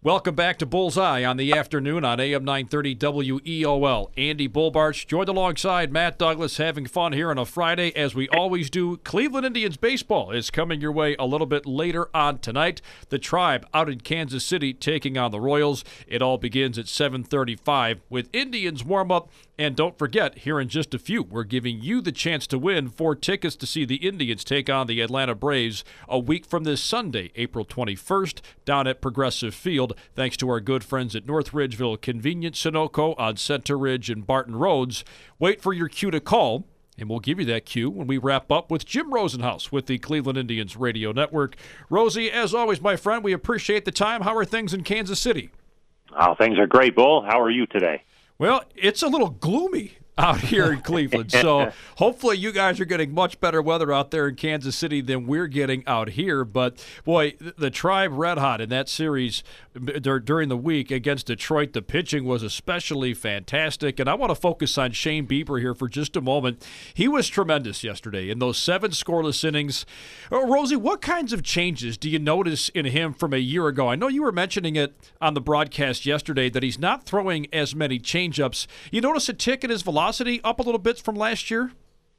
Welcome back to Bullseye on the afternoon on AM 930 WEOL. Andy Bullbarch joined alongside Matt Douglas, having fun here on a Friday, as we always do. Cleveland Indians baseball is coming your way a little bit later on tonight. The Tribe out in Kansas City taking on the Royals. It all begins at 7:35 with Indians warm-up. And don't forget, here in just a few, we're giving you the chance to win 4 tickets to see the Indians take on the Atlanta Braves a week from this Sunday, April 21st, down at Progressive Field, thanks to our good friends at North Ridgeville Convenient Sunoco on Center Ridge and Barton Roads. Wait for your cue to call, and we'll give you that cue when we wrap up with Jim Rosenhaus with the Cleveland Indians Radio Network. Rosie, as always, my friend, we appreciate the time. How are things in Kansas City? Oh, things are great, Bull. How are you today? Well, it's a little gloomy out here in Cleveland, so hopefully you guys are getting much better weather out there in Kansas City than we're getting out here. But, boy, the Tribe red hot in that series during the week against Detroit. The pitching was especially fantastic, and I want to focus on Shane Bieber here for just a moment. He was tremendous yesterday in those 7 scoreless innings. Rosie, what kinds of changes do you notice in him from a year ago? I know you were mentioning it on the broadcast yesterday that he's not throwing as many changeups. You notice a tick in his velocity up a little bit from last year?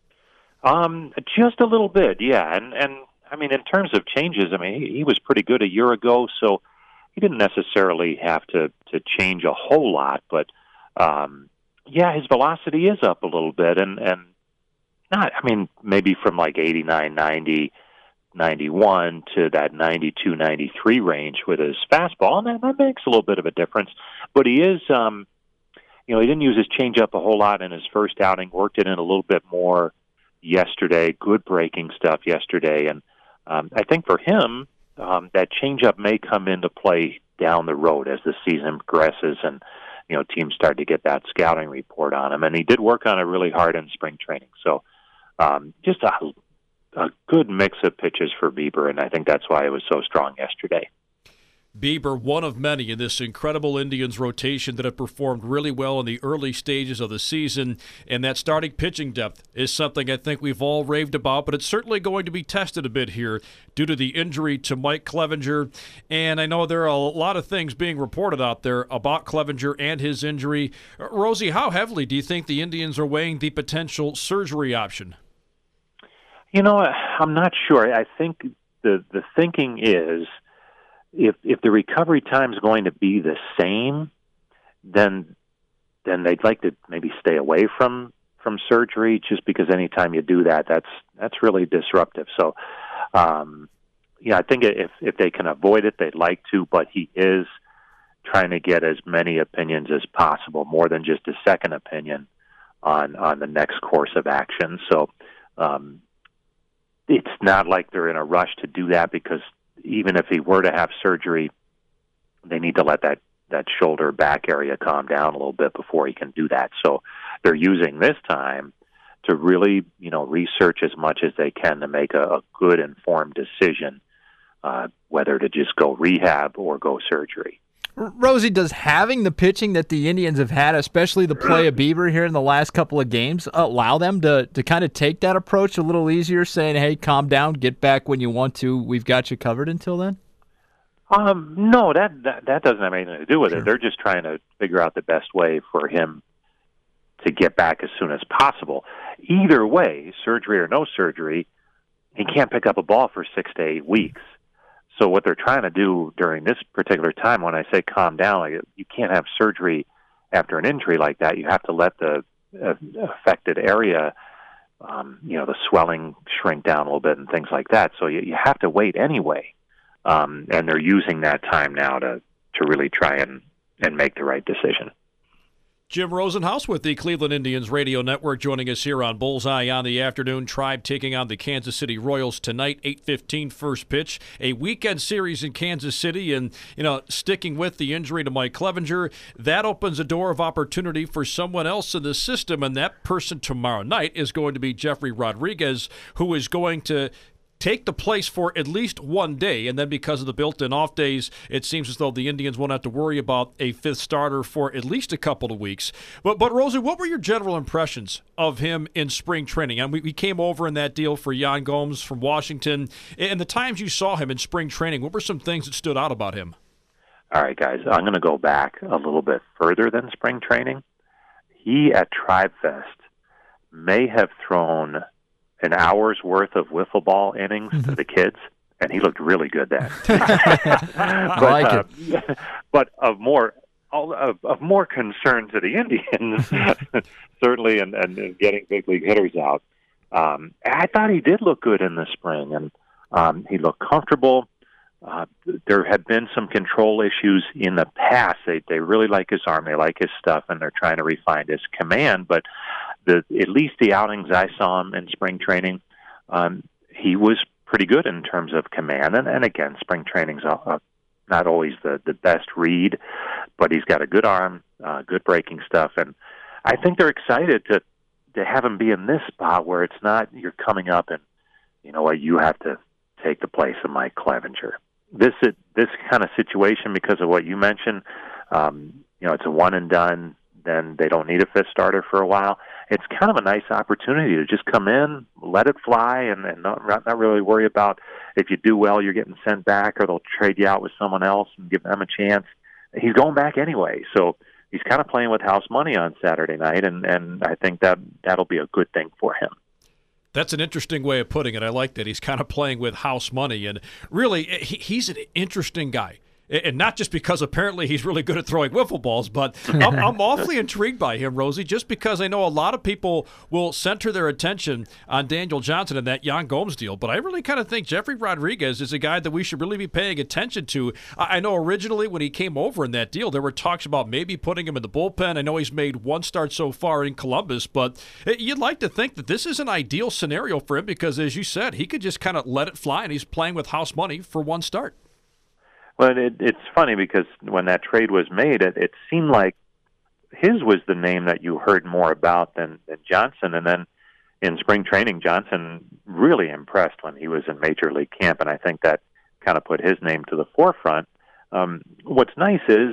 Just a little bit, yeah. And I mean, in terms of changes, I mean, he was pretty good a year ago, so he didn't necessarily have to change a whole lot. But, yeah, his velocity is up a little bit. And not, I mean, maybe from like 89, 90, 91 to that 92, 93 range with his fastball. And that makes a little bit of a difference. But he is... he didn't use his changeup a whole lot in his first outing, worked it in a little bit more yesterday, good breaking stuff yesterday. And I think for him, that changeup may come into play down the road as the season progresses and, teams start to get that scouting report on him. And he did work on it really hard in spring training. So just a good mix of pitches for Bieber, and I think that's why it was so strong yesterday. Bieber, one of many in this incredible Indians rotation that have performed really well in the early stages of the season, and that starting pitching depth is something I think we've all raved about, but it's certainly going to be tested a bit here due to the injury to Mike Clevinger, and I know there are a lot of things being reported out there about Clevinger and his injury. Rosie, how heavily do you think the Indians are weighing the potential surgery option? I'm not sure. I think the thinking is if the recovery time is going to be the same, then they'd like to maybe stay away from surgery, just because anytime you do that, that's really disruptive. So, I think if they can avoid it, they'd like to, but he is trying to get as many opinions as possible, more than just a second opinion on the next course of action. So it's not like they're in a rush to do that, because even if he were to have surgery, they need to let that shoulder back area calm down a little bit before he can do that. So they're using this time to really, research as much as they can to make a good informed decision, whether to just go rehab or go surgery. Rosie, does having the pitching that the Indians have had, especially the play of Bieber here in the last couple of games, allow them to kind of take that approach a little easier, saying, hey, calm down, get back when you want to, we've got you covered until then? No, that doesn't have anything to do with it. They're just trying to figure out the best way for him to get back as soon as possible. Either way, surgery or no surgery, he can't pick up a ball for 6 to 8 weeks. So what they're trying to do during this particular time, when I say calm down, like, you can't have surgery after an injury like that. You have to let the affected area, the swelling shrink down a little bit and things like that. So you have to wait anyway. And they're using that time now to really try and make the right decision. Jim Rosenhaus with the Cleveland Indians Radio Network joining us here on Bullseye on the afternoon. Tribe taking on the Kansas City Royals tonight, 8:15 first pitch. A weekend series in Kansas City, and, sticking with the injury to Mike Clevinger, that opens a door of opportunity for someone else in the system, and that person tomorrow night is going to be Jeffrey Rodriguez, who is going to take the place for at least one day, and then because of the built-in off days, it seems as though the Indians won't have to worry about a fifth starter for at least a couple of weeks. But Rosie, what were your general impressions of him in spring training? And we came over in that deal for Yan Gomes from Washington, and the times you saw him in spring training, what were some things that stood out about him? All right, guys, I'm going to go back a little bit further than spring training. He at Tribe Fest may have thrown an hour's worth of wiffle ball innings to the kids, and he looked really good then. I like it. But of more concern to the Indians, certainly, and getting big league hitters out. I thought he did look good in the spring, and he looked comfortable. There had been some control issues in the past. They really like his arm, they like his stuff, and they're trying to refine his command. But at least the outings I saw him in spring training, he was pretty good in terms of command. And again, spring training's not always the best read, but he's got a good arm, good breaking stuff, and I think they're excited to have him be in this spot where it's not you're coming up and you know what, you have to take the place of Mike Clevenger. This kind of situation, because of what you mentioned, it's a one and done. Then they don't need a fifth starter for a while. It's kind of a nice opportunity to just come in, let it fly, and not really worry about if you do well, you're getting sent back, or they'll trade you out with someone else and give them a chance. He's going back anyway, so he's kind of playing with house money on Saturday night, and I think that'll be a good thing for him. That's an interesting way of putting it. I like that. He's kind of playing with house money, and really, he's an interesting guy. And not just because apparently he's really good at throwing wiffle balls, but I'm awfully intrigued by him, Rosie, just because I know a lot of people will center their attention on Daniel Johnson and that Yan Gomes deal. But I really kind of think Jeffrey Rodriguez is a guy that we should really be paying attention to. I know originally when he came over in that deal, there were talks about maybe putting him in the bullpen. I know he's made one start so far in Columbus, but you'd like to think that this is an ideal scenario for him because, as you said, he could just kind of let it fly, and he's playing with house money for one start. Well, it's funny because when that trade was made, it seemed like his was the name that you heard more about than Johnson. And then in spring training, Johnson really impressed when he was in Major League camp, and I think that kind of put his name to the forefront. What's nice is,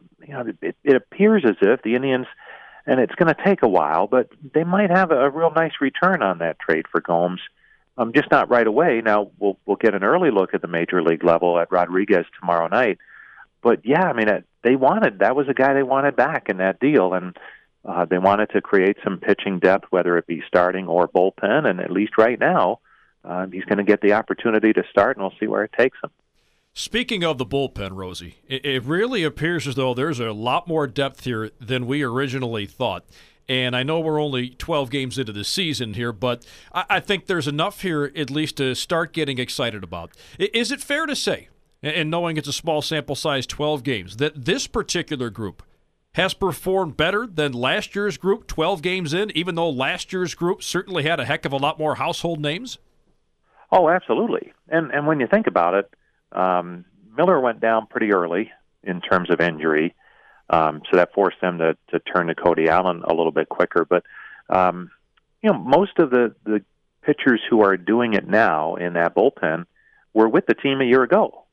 it appears as if the Indians, and it's going to take a while, but they might have a real nice return on that trade for Gomes. Just not right away. Now, we'll get an early look at the Major League level at Rodriguez tomorrow night. But, yeah, I mean, that was a guy they wanted back in that deal, and they wanted to create some pitching depth, whether it be starting or bullpen, and at least right now, he's going to get the opportunity to start, and we'll see where it takes him. Speaking of the bullpen, Rosie, it really appears as though there's a lot more depth here than we originally thought. And I know we're only 12 games into the season here, but I think there's enough here at least to start getting excited about. Is it fair to say, and knowing it's a small sample size, 12 games, that this particular group has performed better than last year's group 12 games in, even though last year's group certainly had a heck of a lot more household names? Oh, absolutely. And when you think about it, Miller went down pretty early in terms of injury. So that forced them to turn to Cody Allen a little bit quicker. But, most of the pitchers who are doing it now in that bullpen were with the team a year ago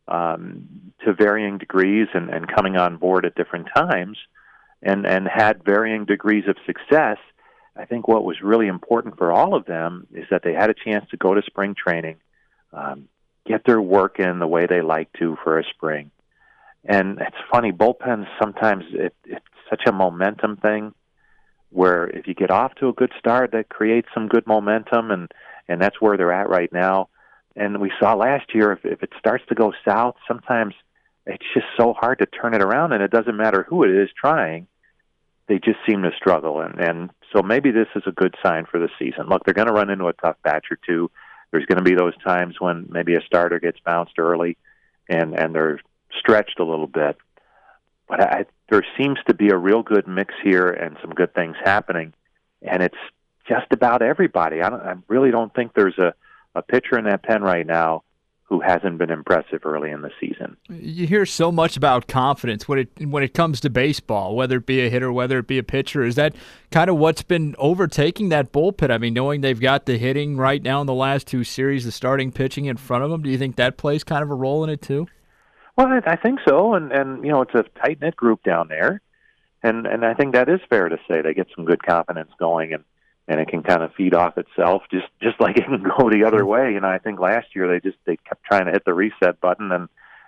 to varying degrees and coming on board at different times and had varying degrees of success. I think what was really important for all of them is that they had a chance to go to spring training, get their work in the way they like to for a spring. And it's funny, bullpens sometimes it's such a momentum thing where if you get off to a good start, that creates some good momentum, and that's where they're at right now. And we saw last year, if it starts to go south, sometimes it's just so hard to turn it around, and it doesn't matter who it is trying. They just seem to struggle. And so maybe this is a good sign for the season. Look, they're going to run into a tough batch or two. There's going to be those times when maybe a starter gets bounced early and they're stretched a little bit, but there seems to be a real good mix here and some good things happening, and it's just about everybody. I really don't think there's a pitcher in that pen right now who hasn't been impressive early in the season. You hear so much about confidence when it comes to baseball, whether it be a hitter, whether it be a pitcher. Is that kind of what's been overtaking that bullpen? I mean, knowing they've got the hitting right now in the last two series, the starting pitching in front of them, do you think that plays kind of a role in it too? Well, I think so, and it's a tight-knit group down there, and I think that is fair to say. They get some good confidence going, and it can kind of feed off itself, just like it can go the other way. I think last year they kept trying to hit the reset button, and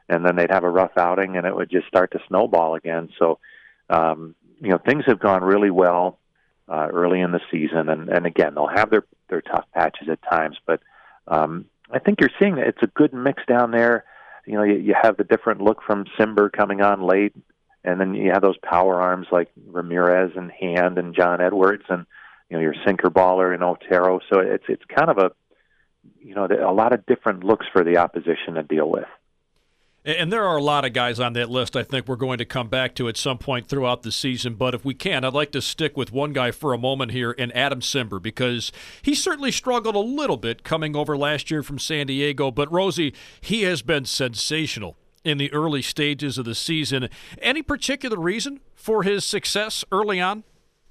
and then they'd have a rough outing, and it would just start to snowball again. So, things have gone really well early in the season, and again, they'll have their tough patches at times, but I think you're seeing that it's a good mix down there. You have the different look from Cimber coming on late, and then you have those power arms like Ramirez and Hand and John Edwards, and your sinker baller in Otero. So it's kind of a lot of different looks for the opposition to deal with. And there are a lot of guys on that list I think we're going to come back to at some point throughout the season. But if we can, I'd like to stick with one guy for a moment here, in Adam Cimber, because he certainly struggled a little bit coming over last year from San Diego. But, Rosie, he has been sensational in the early stages of the season. Any particular reason for his success early on?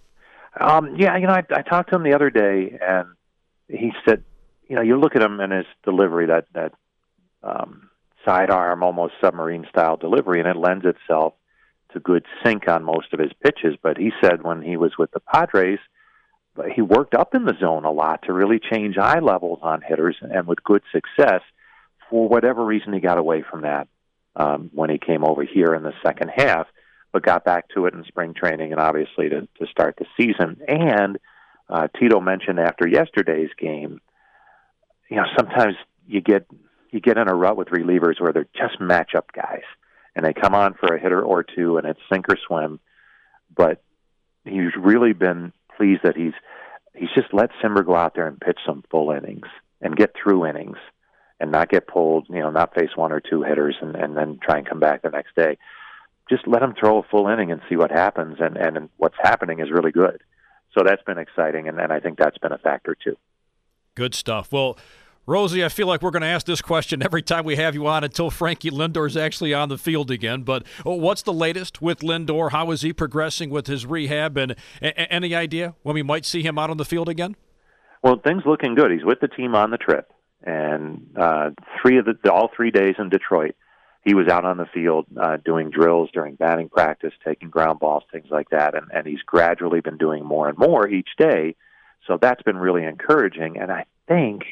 I talked to him the other day, and he said, you look at him and his delivery, that sidearm, almost submarine-style delivery, and it lends itself to good sink on most of his pitches. But he said when he was with the Padres, he worked up in the zone a lot to really change eye levels on hitters, and with good success. For whatever reason, he got away from that when he came over here in the second half, but got back to it in spring training and obviously to start the season. And Tito mentioned after yesterday's game, sometimes you get in a rut with relievers where they're just matchup guys, and they come on for a hitter or two, and it's sink or swim. But he's really been pleased that he's just let Cimber go out there and pitch some full innings and get through innings and not get pulled, not face one or two hitters and then try and come back the next day. Just let him throw a full inning and see what happens, and what's happening is really good. So that's been exciting, and I think that's been a factor too. Good stuff. Well, Rosie, I feel like we're going to ask this question every time we have you on until Frankie Lindor is actually on the field again. But what's the latest with Lindor? How is he progressing with his rehab? And any idea when we might see him out on the field again? Well, things looking good. He's with the team on the trip, and all 3 days in Detroit, he was out on the field doing drills during batting practice, taking ground balls, things like that. And he's gradually been doing more and more each day. So that's been really encouraging. And I think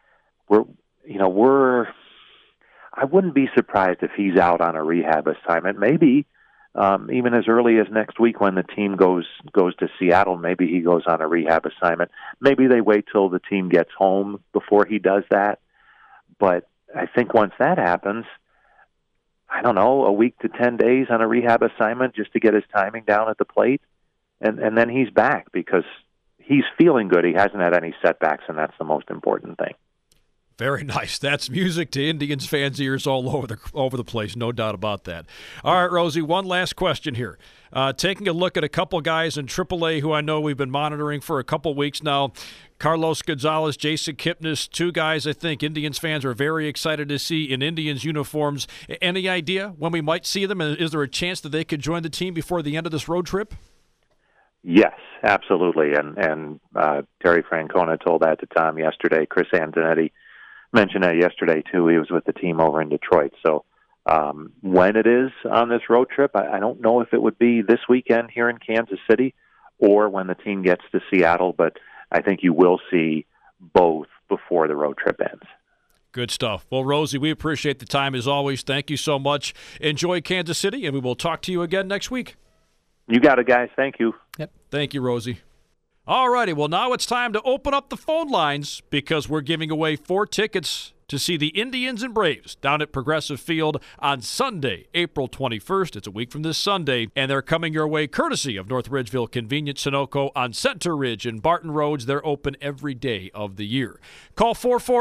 I wouldn't be surprised if he's out on a rehab assignment, maybe even as early as next week when the team goes to Seattle. Maybe he goes on a rehab assignment. Maybe they wait till the team gets home before he does that. But I think once that happens, I don't know, a week to 10 days on a rehab assignment just to get his timing down at the plate, and then he's back because he's feeling good. He hasn't had any setbacks, and that's the most important thing. Very nice. That's music to Indians fans' ears all over the place, no doubt about that. All right, Rosie, one last question here. Taking a look at a couple guys in AAA who I know we've been monitoring for a couple weeks now, Carlos Gonzalez, Jason Kipnis, two guys I think Indians fans are very excited to see in Indians uniforms. Any idea when we might see them? And is there a chance that they could join the team before the end of this road trip? Yes, absolutely. And Terry Francona told that to Tom yesterday. Chris Antonetti mentioned that yesterday, too. He was with the team over in Detroit. So when it is on this road trip, I don't know if it would be this weekend here in Kansas City or when the team gets to Seattle, but I think you will see both before the road trip ends. Good stuff. Well, Rosie, we appreciate the time as always. Thank you so much. Enjoy Kansas City, and we will talk to you again next week. You got it, guys. Thank you. Yep. Thank you, Rosie. All righty. Well, now it's time to open up the phone lines because we're giving away 4 tickets to see the Indians and Braves down at Progressive Field on Sunday, April 21st. It's a week from this Sunday, and they're coming your way courtesy of North Ridgeville Convenient Sunoco on Center Ridge and Barton Roads. They're open every day of the year. Call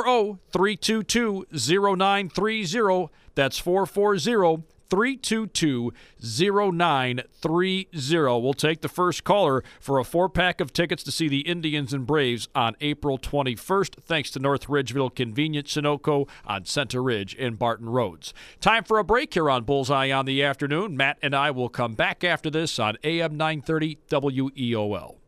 440-322-0930. That's 440-322-0930. We'll take the first caller for a 4-pack of tickets to see the Indians and Braves on April 21st, thanks to North Ridgeville Convenient Sunoco on Center Ridge and Barton Roads. Time for a break here on Bullseye on the Afternoon. Matt and I will come back after this on AM 930 WEOL.